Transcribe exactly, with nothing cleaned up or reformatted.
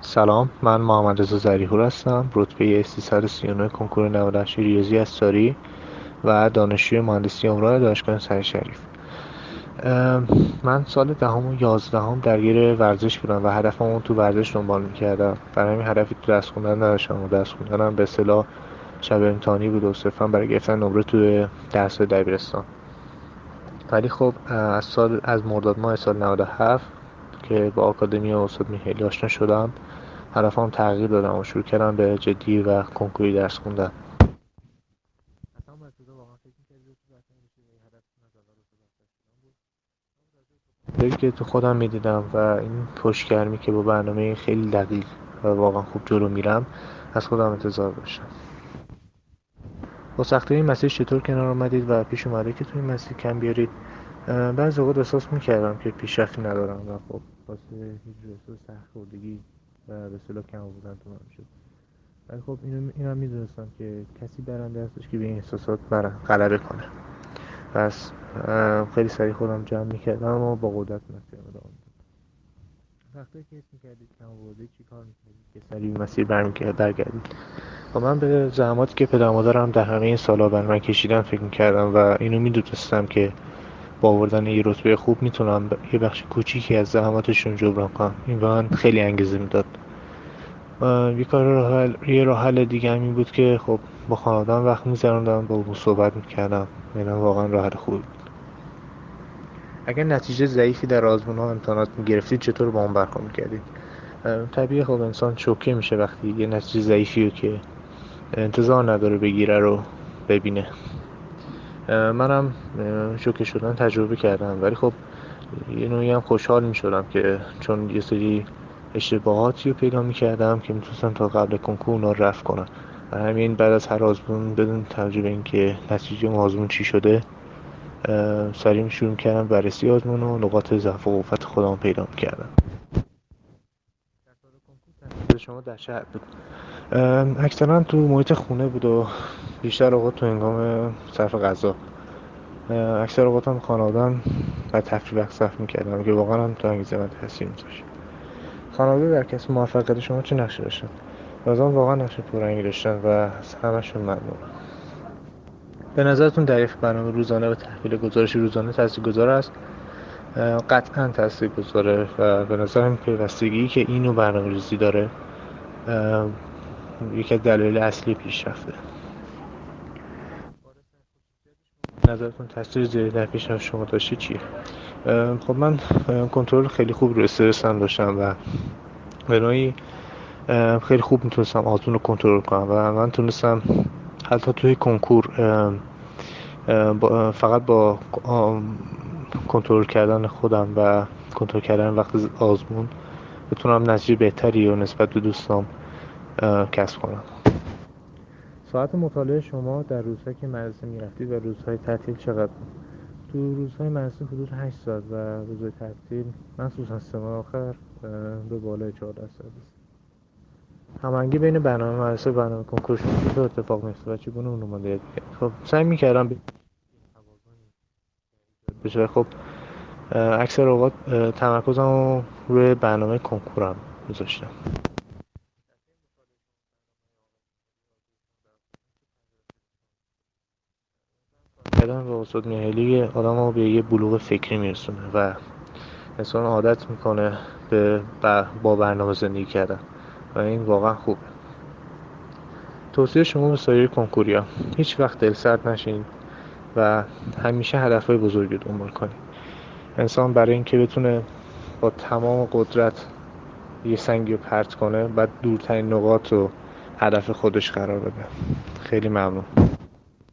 سلام، من محمد رضا ظریف‌پور هستم. رتبه سیصد و سی و نه کنکور نود و هشت ریاضی از ساری و دانشجوی مهندسی عمران دانشگاه سعید شریف. من سال دهم و یازدهم درگیر ورزش بودم و هدفمو تو ورزش دنبال می‌کردم. برای همین هدفی تو درس خوندن نداشتم و درس خوندنم به اصطلاح شب امتحانی بود و صرفا برای گرفتن نمره توی درس دبیرستان. ولی خب از سال از مرداد ماه سال نود و هفت که با آکادمی استاد میخیلی آشنا شدم، هدفم تغییر دادم و شروع کردم به جدی و کنکوری درس خوندن. اصلا با ابتدا واقعا فکر می‌کردم که مثلا میشه یه هدف نزدن بود که تو خودم میدیدم و این پشتگرمی که با برنامه خیلی دقیق و واقعا خوب جلو میرم از خودم انتظار داشتم. با سختی این مسیر چطور کنار آمدید و پیش اومده که توی این مسیر کم بیارید؟ بعضی اوقات احساس میکردم که پیشرفتی ندارم و خب واسه هیچ احساس سرخوردگی و به اصطلاح کم بودن تو من شد. ولی خب اینو اینم میدونستم که کسی برنده هستش که به این احساسات بر غلبه کنه. پس خیلی سریع خودم جمع میکردم و با قدرت مسیر ادامه میدادم. وقتی که حس میکردید کم آوردید چی کار میکردید که سریع به مسیر برمیگرد برگردید؟ و من به زحماتی که پدر مادرم در همه این سالا بر من کشیدن فکر میکردم و اینو میدونستم که با آوردن یه رتبه خوب میتونم یه بخش کوچیکی از زحماتشون جبران کنم. این به من خیلی انگیزه میداد. یه کار راه حل یه راه حل دیگه هم این بود که خب با خانواده‌ام وقت می‌گذروندم، با اون صحبت می‌کردم. اینا واقعا راه حل خوبی بود. اگر نتیجه ضعیفی در آزمون‌ها و امتحانات می‌گرفتید چطور با اون برخورد می‌کردید؟ طبیعیه خب انسان شوکه میشه وقتی یه نتیجه ضعیفی رو که انتظار نداره بگیره رو ببینه. منم شوکه شدن تجربه کردم، ولی خب یه نوعی هم خوشحال می‌شدم که چون یه سری اشتباهاتی رو پیدا می‌کردم که میتونستم تا قبل کنکور اونا رو رفع کنم. و همین بعد از هر آزمون بدون توجه به اینکه نتیجه اون آزمون چی شده سریع شروع کردم بررسی آزمون و نقاط ضعف و قوت خودم پیدا می‌کردم. در سال کنکور تحصیل شما در شهر بود؟ اکثرا تو محیط خونه بود و بیشتر اوقات تو هنگام صرف غذا. اکثر اوقات هم خانواده‌ام و تفریح وقت صرف می‌کردم که واقعا هم تو انگیزه من تاثیر می‌ذاشت. خانواده در کسب موفقیت شما چه نقشی داشتن؟ بازم واقعا نقش پررنگی داشتن و از همشون ممنونم. به نظرتون دریافت برنامه روزانه و تحویل گزارش روزانه تاثیرگذار است؟ قطعا تاثیرگذاره و به نظرم پیوستگی که اینو برنامه‌ریزی داره یکی از دلایل اصلی پیشرفته. به نظرتون تاثیر زیادی در پیشرفت شما داشته چیه؟ خب من کنترل خیلی خوب رو استرسم داشتم و به نوعی خیلی خوب میتونستم آزمون رو کنترل کنم و من تونستم حتی توی کنکور فقط با کنترل کردن خودم و کنترل کردن وقت آزمون بتونم نتیجه بهتری و نسبت به دوستام کسب کنم. ساعت مطالعه شما در روزهایی که مدرسه میرفتید و روزهای تعطیل چقدر بود؟ تو روزهای مدرسه حدود هشت ساعت و روزهای تعطیل مخصوصا سه ماه آخر به بالای چهارده ساعت است. هماهنگی بین برنامه مدرسه و برنامه کنکور شما چطور اتفاق میفته و چگونه اون رو مدیریت می‌کنید؟ خب سعی می‌کردم بشه. خب اکثر اوقات تمرکزم رو روی برنامه کنکورم گذاشتم. کردن با استاد میهیلی آدم رو به یه بلوغ فکری میرسونه و انسان عادت میکنه به با برنامه زندگی کردن و این واقعا خوبه. توصیه شما به سایر کنکوریا: هیچ وقت دلسرد نشین و همیشه هدفهای بزرگی دنبال کنید. انسان برای اینکه بتونه با تمام قدرت یه سنگی رو پرت کنه بعد دورترین نقاط رو هدف خودش قرار بده. خیلی ممنون.